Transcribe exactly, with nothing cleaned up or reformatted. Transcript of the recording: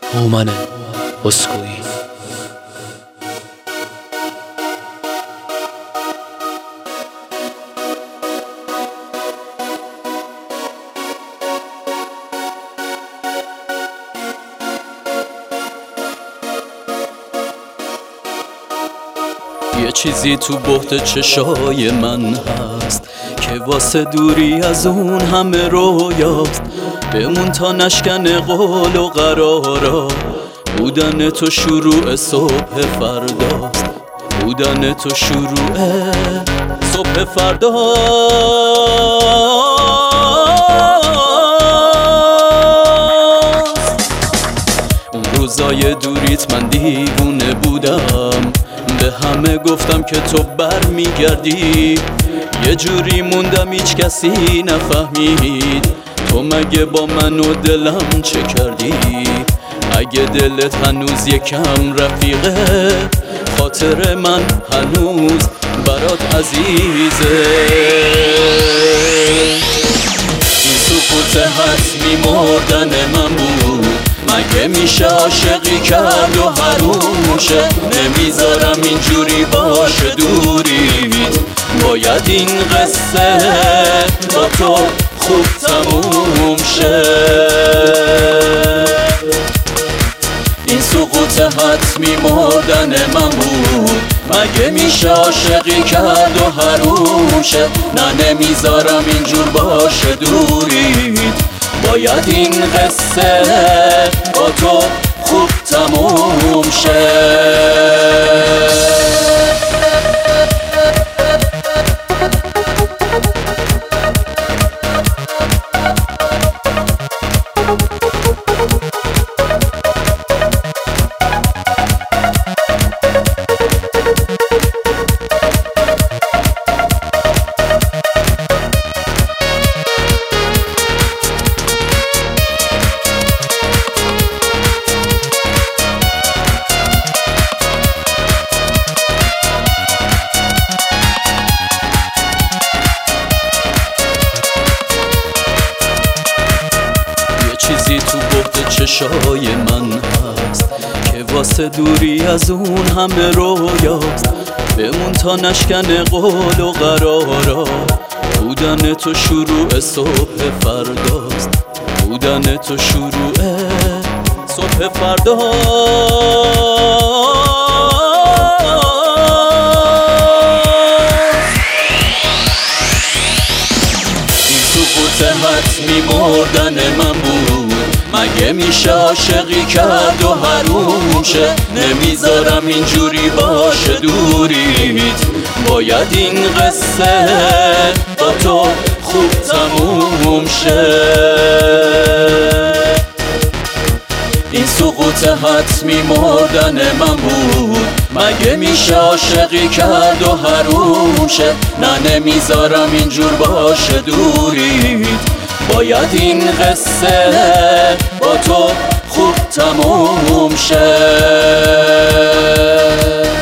هومن اسکوئی. یه چیزی تو بحت چشای من هست که واسه دوری از اون همه رویاست. بمون تا نشکن قول و قرارا، بودن تو شروع صبح فرداست. بودن تو شروع صبح فرداست. اون روزای دوریت من دیوونه بودم، به همه گفتم که تو بر میگردی. یه جوری موندم هیچ کسی نفهمید تو مگه با من و دلم چه کردی. اگه دلت هنوز یکم رفیقه، خاطر من هنوز برات عزیزه. این سکوت حتمی مردن من بود، مگه میشه عاشقی کرد و حرومشه. نمیذارم اینجوری باشه دوریت، باید این قصه با تو خوب تموم شه. این سقوط حتمی مردن من بود، مگه میشه عاشقی کرد و حرومشه. نه نمیذارم اینجور باشه دوریت، باید این قصه با تو خوب تموم شه. چیزی تو بحت چشای من هست که واسه دوری از اون همه رویاست. بمون تا نشکن قول و قرارا، بودن تو شروع صبح فرداست. بودن تو شروع صبح فرداست. این سقوط حتمی مردن من بود، مگه میشه عاشقی کرد و حروم شه. نمیذارم اینجوری باشه دوریت، باید این قصه با تو خوب تموم شه. این سقوط حتمی مردن من بود، مگه میشه عاشقی کرد و حروم شه. نه نمیذارم اینجور باشه دوریت، باید این قصه با تو خوب تموم شه.